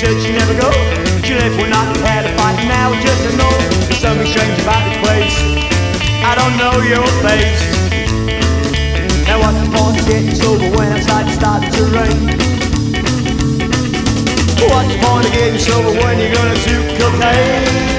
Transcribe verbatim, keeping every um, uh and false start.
said she never go. She left one night and had a fight, and now just to know there's something strange about this place. I don't know your face. Now what's the point of getting sober when outside it starts to rain? What's the point of getting sober when you're gonna do cocaine?